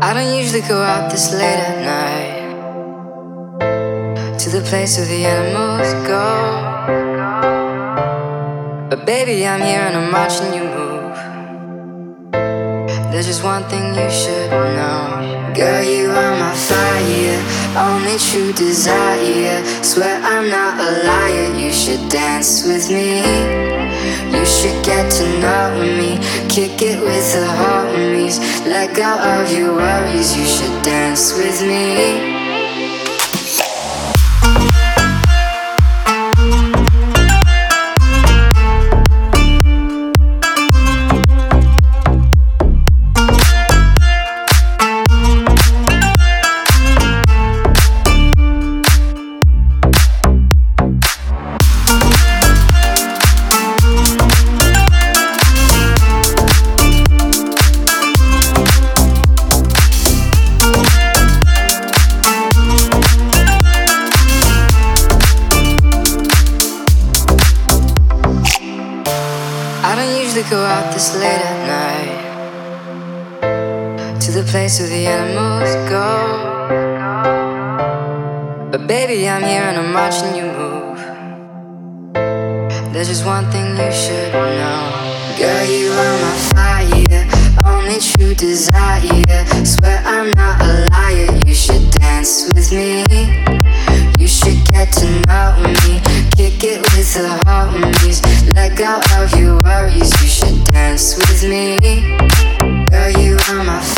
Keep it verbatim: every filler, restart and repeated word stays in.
I don't usually go out this late at night, to the place where the animals go. But baby, I'm here and I'm watching you move. There's just one thing you should know. Girl, you are my fire, only true desire. Swear I'm not a liar, you should dance with me. You should get to know me, kick it with the homies. Let go of your worries, you should dance with me. I don't usually go out this late at night, to the place where the animals go. But baby, I'm here and I'm watching you move. There's just one thing you should know. Girl, you are my fire, only true desire. Swear I'm not a liar, you should dance with me. You should get to know me, kick it with the homies. Let go of your worries, you should dance with me. Girl, you are my